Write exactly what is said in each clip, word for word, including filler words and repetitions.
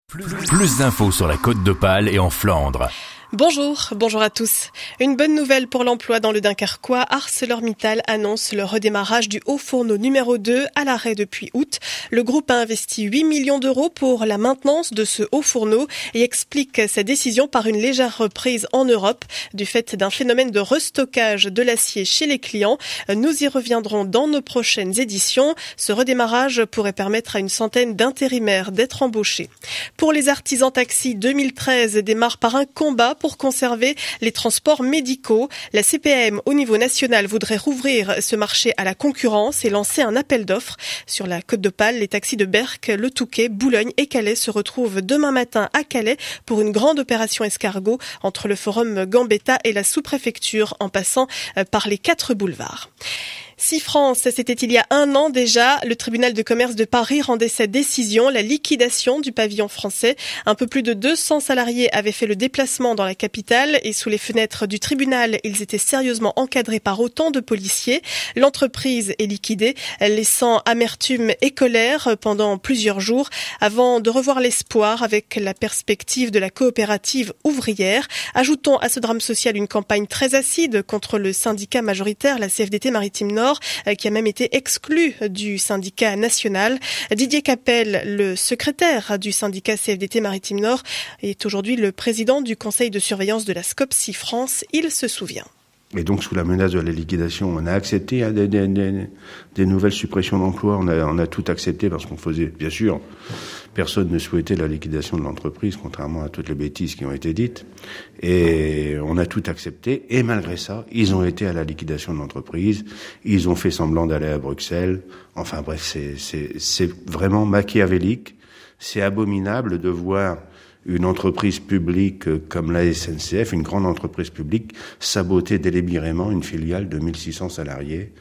Plus, plus d'infos sur la Côte d'Opale et en Flandre. Bonjour, bonjour à tous. Une bonne nouvelle pour l'emploi dans le Dunkerquois. ArcelorMittal annonce le redémarrage du haut fourneau numéro deux à l'arrêt depuis août. Le groupe a investi huit millions d'euros pour la maintenance de ce haut fourneau et explique sa décision par une légère reprise en Europe du fait d'un phénomène de restockage de l'acier chez les clients. Nous y reviendrons dans nos prochaines éditions. Ce redémarrage pourrait permettre à une centaine d'intérimaires d'être embauchés. Pour les artisans taxis, deux mille treize démarre par un combat pour conserver les transports médicaux. La C P A M au niveau national voudrait rouvrir ce marché à la concurrence et lancer un appel d'offres. Sur la Côte d'Opale, les taxis de Berck, Le Touquet, Boulogne et Calais se retrouvent demain matin à Calais pour une grande opération escargot entre le forum Gambetta et la sous-préfecture en passant par les quatre boulevards. SeaFrance, c'était il y a un an déjà. Le tribunal de commerce de Paris rendait sa décision, la liquidation du pavillon français. Un peu plus de deux cents salariés avaient fait le déplacement dans la capitale et sous les fenêtres du tribunal, ils étaient sérieusement encadrés par autant de policiers. L'entreprise est liquidée, laissant amertume et colère pendant plusieurs jours avant de revoir l'espoir avec la perspective de la coopérative ouvrière. Ajoutons à ce drame social une campagne très acide contre le syndicat majoritaire, la C F D T Maritime Nord, qui a même été exclu du syndicat national. Didier Capel, le secrétaire du syndicat C F D T Maritime Nord, est aujourd'hui le président du conseil de surveillance de la SCOP SeaFrance. Il se souvient. Et donc, sous la menace de la liquidation, on a accepté hein, des, des, des, des nouvelles suppressions d'emplois. On a, on a tout accepté parce qu'on faisait, bien sûr, personne ne souhaitait la liquidation de l'entreprise, contrairement à toutes les bêtises qui ont été dites. Et on a tout accepté. Et malgré ça, ils ont été à la liquidation de l'entreprise. Ils ont fait semblant d'aller à Bruxelles. Enfin bref, c'est, c'est, c'est vraiment machiavélique. C'est abominable de voir une entreprise publique comme la S N C F, une grande entreprise publique, saboter délibérément une filiale de mille six cents salariés.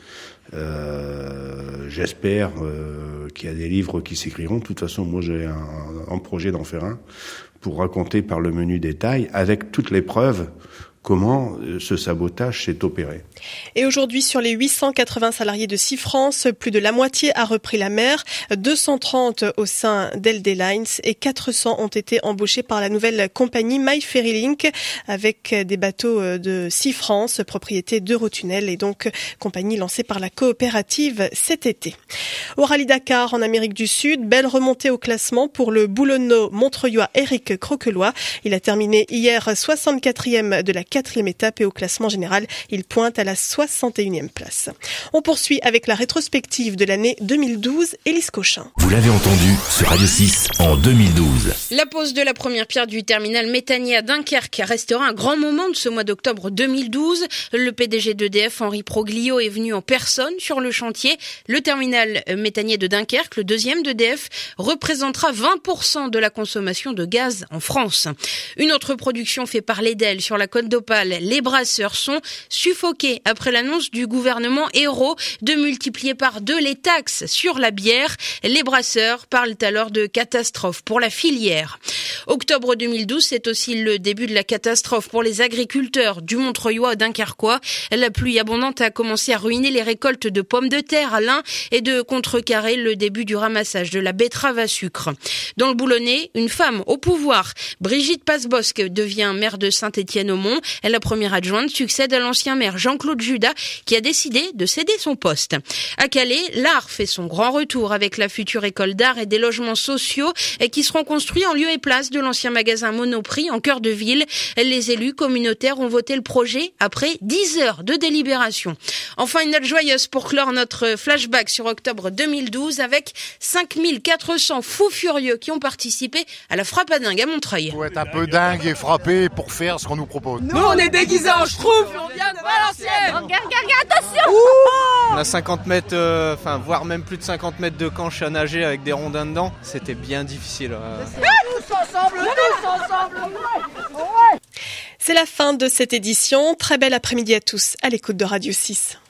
Euh, j'espère euh, qu'il y a des livres qui s'écriront. De toute façon, moi j'ai un, un projet d'en faire un pour raconter par le menu détail, avec toutes les preuves, comment ce sabotage s'est opéré. Et aujourd'hui, sur les huit cent quatre-vingts salariés de SeaFrance, plus de la moitié a repris la mer, deux cent trente au sein d'L D Lines et quatre cents ont été embauchés par la nouvelle compagnie MyFerryLink avec des bateaux de SeaFrance, propriété d'Eurotunnel et donc compagnie lancée par la coopérative cet été. Au Rallye Dakar en Amérique du Sud, belle remontée au classement pour le boulonneau montreuillois Eric Croquelois. Il a terminé hier soixante-quatrième de la quatrième étape et au classement général, il pointe à la soixante et unième place. On poursuit avec la rétrospective de l'année deux mille douze, Élise Cochin. Vous l'avez entendu sur Radio six en deux mille douze. La pose de la première pierre du terminal méthanier à Dunkerque restera un grand moment de ce mois d'octobre deux mille douze. Le P D G d'E D F, Henri Proglio, est venu en personne sur le chantier. Le terminal méthanier de Dunkerque, le deuxième d'E D F, représentera vingt pour cent de la consommation de gaz en France. Une autre production fait parler d'elle sur la Côte d'Opale. Les brasseurs sont suffoqués après l'annonce du gouvernement Hérault de multiplier par deux les taxes sur la bière. Les brasseurs parlent alors de catastrophe pour la filière. Octobre deux mille douze, c'est aussi le début de la catastrophe pour les agriculteurs du Montreuillois Dunkerquois. La pluie abondante a commencé à ruiner les récoltes de pommes de terre à l'Ain et de contrecarrer le début du ramassage de la betterave à sucre. Dans le Boulonnais, une femme au pouvoir, Brigitte Passebosque, devient maire de Saint-Étienne-au-Mont. La première adjointe succède à l'ancien maire Jean-Claude Judas qui a décidé de céder son poste. À Calais, l'art fait son grand retour avec la future école d'art et des logements sociaux qui seront construits en lieu et place de l'ancien magasin Monoprix en cœur de ville. Les élus communautaires ont voté le projet après dix heures de délibération. Enfin, une note joyeuse pour clore notre flashback sur octobre deux mille douze avec cinq mille quatre cents fous furieux qui ont participé à la frappe à dingue à Montreuil. Faut être un peu dingue et frapper pour faire ce qu'on nous propose. Nous, on est déguisés en schtroumpf. On vient de Valenciennes. Regarde, regarde, attention. On a cinquante mètres, euh, enfin voire même plus de cinquante mètres de canche à nager avec des rondins dedans. C'était bien difficile. Euh... Tous ensemble, tous ensemble. Ouais. C'est la fin de cette édition. Très bel après-midi à tous à l'écoute de Radio six.